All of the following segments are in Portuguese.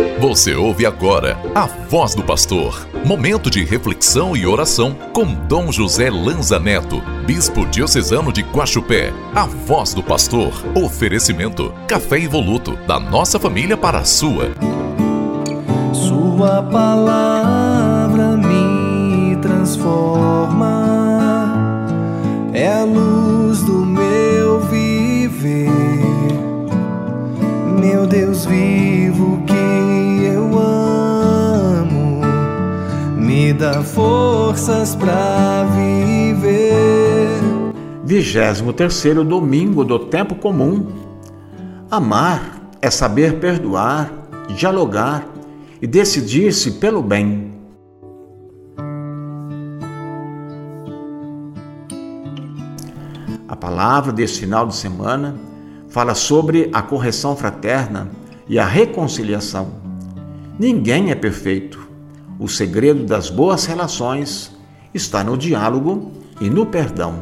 Você ouve agora a Voz do Pastor, momento de reflexão e oração com Dom José Lanza Neto, Bispo Diocesano de Guaxupé. A Voz do Pastor, oferecimento, café evoluto, da nossa família para a sua. Sua palavra me transforma, é a luz do meu viver, meu Deus vivo que eu amo, me dá forças para viver. 23º domingo do tempo comum. Amar é saber perdoar, dialogar e decidir-se pelo bem. A palavra deste final de semana fala sobre a correção fraterna e a reconciliação. Ninguém é perfeito. O segredo das boas relações está no diálogo e no perdão.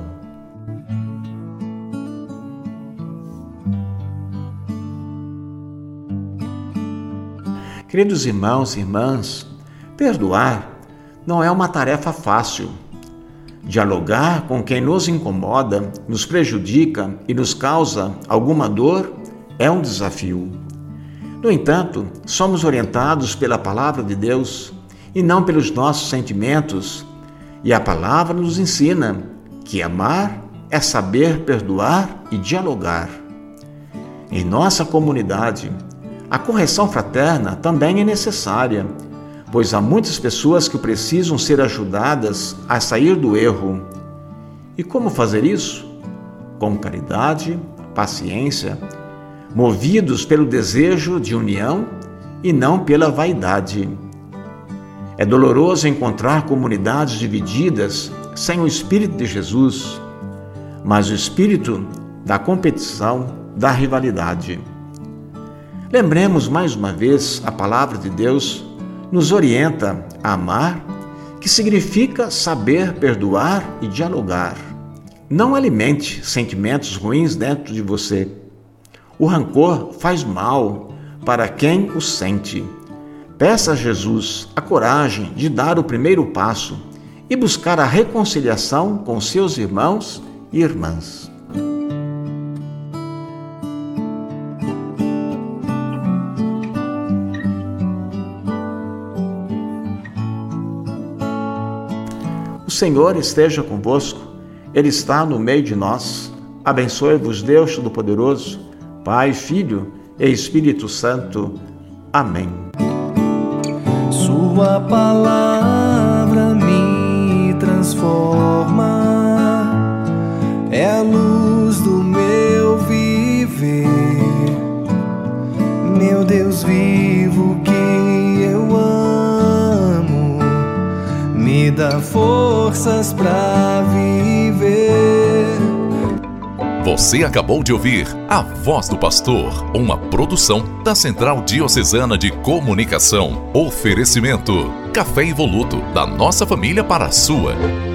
Queridos irmãos e irmãs, perdoar não é uma tarefa fácil. Dialogar com quem nos incomoda, nos prejudica e nos causa alguma dor é um desafio. No entanto, somos orientados pela palavra de Deus e não pelos nossos sentimentos, e a palavra nos ensina que amar é saber perdoar e dialogar. Em nossa comunidade, a correção fraterna também é necessária, pois há muitas pessoas que precisam ser ajudadas a sair do erro. E como fazer isso? Com caridade, paciência, movidos pelo desejo de união e não pela vaidade. É doloroso encontrar comunidades divididas sem o Espírito de Jesus, mas o espírito da competição, da rivalidade. Lembremos mais uma vez, a palavra de Deus nos orienta a amar, que significa saber perdoar e dialogar. Não alimente sentimentos ruins dentro de você. O rancor faz mal para quem o sente. Peça a Jesus a coragem de dar o primeiro passo e buscar a reconciliação com seus irmãos e irmãs. O Senhor esteja convosco, Ele está no meio de nós. Abençoe-vos Deus Todo-Poderoso, Pai, Filho e Espírito Santo. Amém. Sua palavra me transforma, é a luz do meu viver, meu Deus vivo que eu amo, me dá forças para viver. Você acabou de ouvir A Voz do Pastor, uma produção da Central Diocesana de Comunicação. Oferecimento, café evoluto, da nossa família para a sua.